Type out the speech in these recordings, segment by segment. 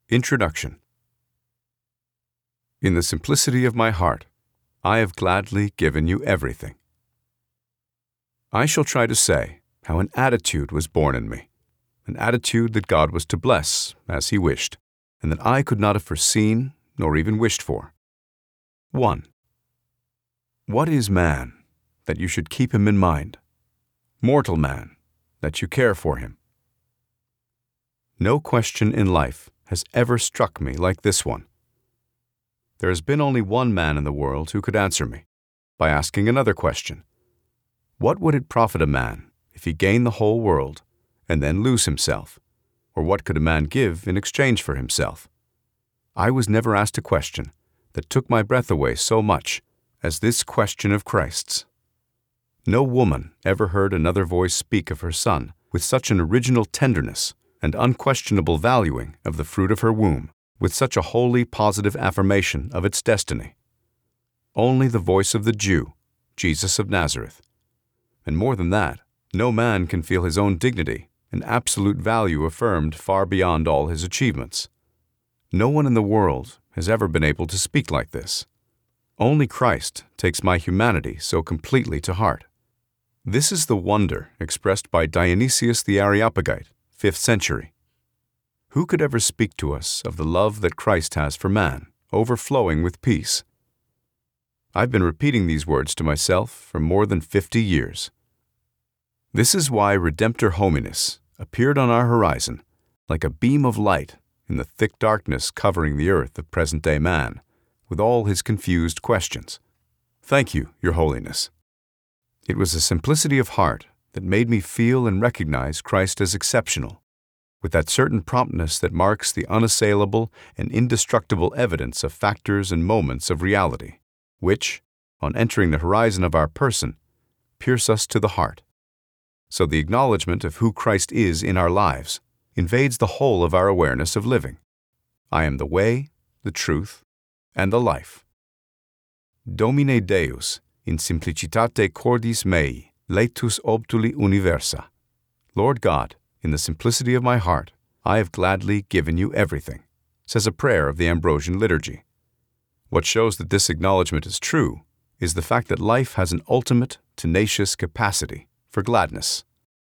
Introduction. In the simplicity of my heart, I have gladly given you everything. I shall try to say how an attitude was born in me, an attitude that God was to bless as He wished, and that I could not have foreseen nor even wished for. 1. What is man, that you should keep him in mind? Mortal man, that you care for him? No question in life has ever struck me like this one. There has been only one man in the world who could answer me, by asking another question. What would it profit a man if he gained the whole world and then lose himself? Or what could a man give in exchange for himself? I was never asked a question that took my breath away so much as this question of Christ's. No woman ever heard another voice speak of her son with such an original tenderness and unquestionable valuing of the fruit of her womb, with such a wholly positive affirmation of its destiny. Only the voice of the Jew, Jesus of Nazareth. And more than that, no man can feel his own dignity and absolute value affirmed far beyond all his achievements. No one in the world has ever been able to speak like this. Only Christ takes my humanity so completely to heart. This is the wonder expressed by Dionysius the Areopagite, 5th century. Who could ever speak to us of the love that Christ has for man, overflowing with peace? I've been repeating these words to myself for more than 50 years. This is why Redemptor Hominis appeared on our horizon like a beam of light in the thick darkness covering the earth of present-day man, with all his confused questions. Thank you, Your Holiness. It was a simplicity of heart that made me feel and recognize Christ as exceptional, with that certain promptness that marks the unassailable and indestructible evidence of factors and moments of reality, which, on entering the horizon of our person, pierce us to the heart. So the acknowledgement of who Christ is in our lives invades the whole of our awareness of living. I am the way, the truth, and the life. Domine Deus, in simplicitate cordis mei, laetus obtuli universa. Lord God, in the simplicity of my heart, I have gladly given you everything, says a prayer of the Ambrosian liturgy. What shows that this acknowledgement is true is the fact that life has an ultimate, tenacious capacity for gladness.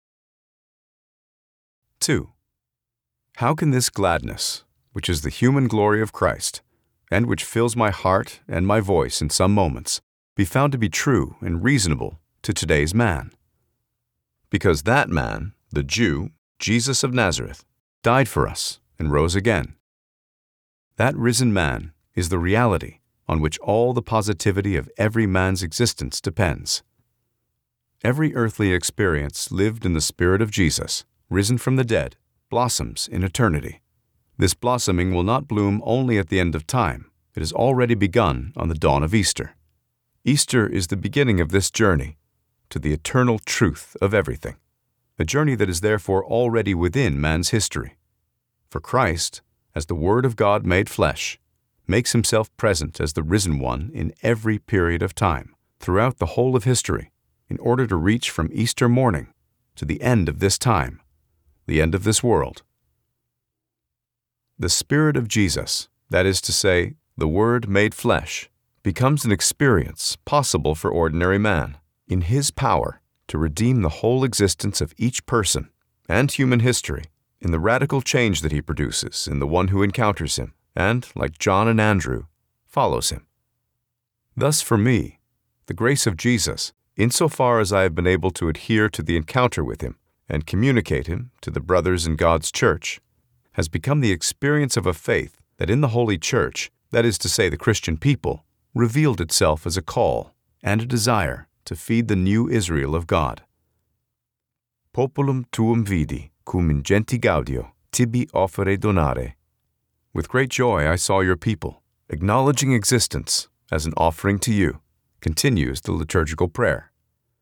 2. How can this gladness, which is the human glory of Christ, and which fills my heart and my voice in some moments, be found to be true and reasonable to today's man? Because that man, the Jew, Jesus of Nazareth, died for us and rose again. That risen man is the reality on which all the positivity of every man's existence depends. Every earthly experience lived in the Spirit of Jesus, risen from the dead, blossoms in eternity. This blossoming will not bloom only at the end of time. It has already begun on the dawn of Easter. Easter is the beginning of this journey to the eternal truth of everything, a journey that is therefore already within man's history. For Christ, as the Word of God made flesh, makes himself present as the risen one in every period of time, throughout the whole of history, in order to reach from Easter morning to the end of this time, the end of this world. The Spirit of Jesus, that is to say, the Word made flesh, becomes an experience possible for ordinary man, in his power to redeem the whole existence of each person and human history in the radical change that he produces in the one who encounters him and, like John and Andrew, follows him. Thus for me, the grace of Jesus, insofar as I have been able to adhere to the encounter with him and communicate him to the brothers in God's church, has become the experience of a faith that in the Holy Church, that is to say the Christian people, revealed itself as a call and a desire to feed the new Israel of God. Populum tuum vidi, cum ingenti gaudio, tibi offere donare. With great joy I saw your people, acknowledging existence as an offering to you, continues the liturgical prayer.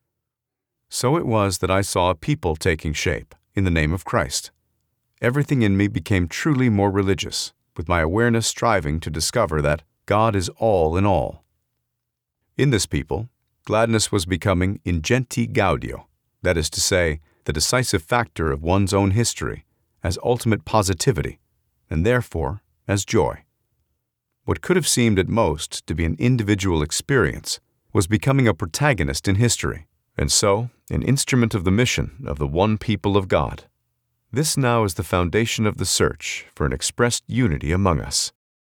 So it was that I saw a people taking shape in the name of Christ. Everything in me became truly more religious, with my awareness striving to discover that God is all in all. In this people, gladness was becoming ingenti gaudio, that is to say, the decisive factor of one's own history, as ultimate positivity, and therefore as joy. What could have seemed at most to be an individual experience was becoming a protagonist in history, and so an instrument of the mission of the one people of God. This now is the foundation of the search for an expressed unity among us.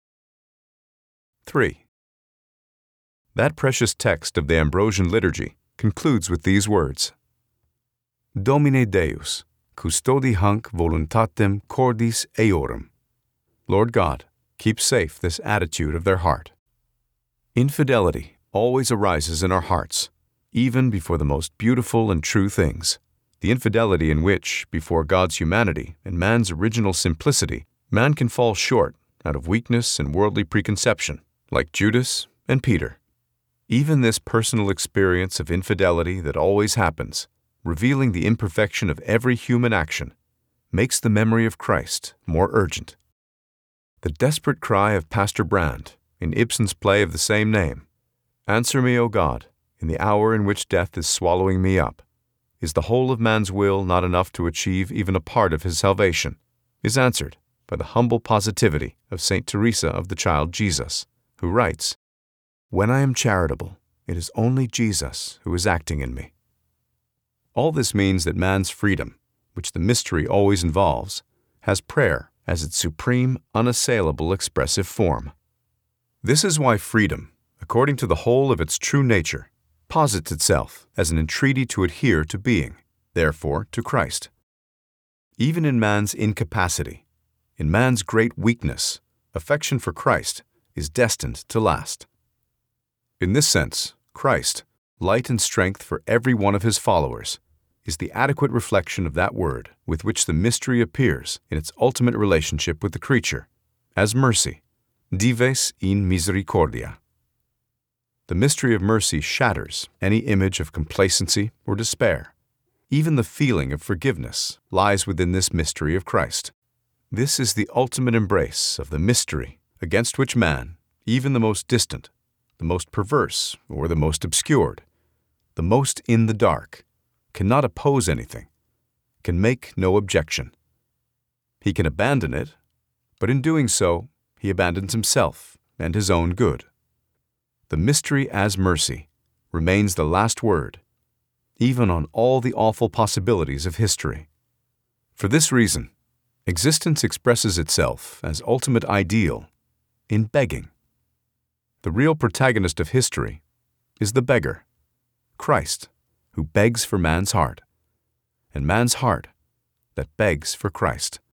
3. That precious text of the Ambrosian liturgy concludes with these words: Domine Deus, custodi hanc voluntatem cordis eorum. Lord God, keep safe this attitude of their heart. Infidelity always arises in our hearts, even before the most beautiful and true things. The infidelity in which, before God's humanity and man's original simplicity, man can fall short out of weakness and worldly preconception, like Judas and Peter. Even this personal experience of infidelity that always happens, revealing the imperfection of every human action, makes the memory of Christ more urgent. The desperate cry of Pastor Brand, in Ibsen's play of the same name, "Answer me, O God, in the hour in which death is swallowing me up," is the whole of man's will not enough to achieve even a part of his salvation, is answered by the humble positivity of St. Teresa of the Child Jesus, who writes, "When I am charitable, it is only Jesus who is acting in me." All this means that man's freedom, which the mystery always involves, has prayer as its supreme, unassailable expressive form. This is why freedom, according to the whole of its true nature, posits itself as an entreaty to adhere to being, therefore to Christ. Even in man's incapacity, in man's great weakness, affection for Christ is destined to last. In this sense, Christ, light and strength for every one of his followers, is the adequate reflection of that word with which the mystery appears in its ultimate relationship with the creature, as mercy, dives in misericordia. The mystery of mercy shatters any image of complacency or despair. Even the feeling of forgiveness lies within this mystery of Christ. This is the ultimate embrace of the mystery against which man, even the most distant, the most perverse or the most obscured, the most in the dark, cannot oppose anything, can make no objection. He can abandon it, but in doing so, he abandons himself and his own good. The mystery as mercy remains the last word, even on all the awful possibilities of history. For this reason, existence expresses itself as ultimate ideal in begging. The real protagonist of history is the beggar, Christ, who begs for man's heart, and man's heart that begs for Christ.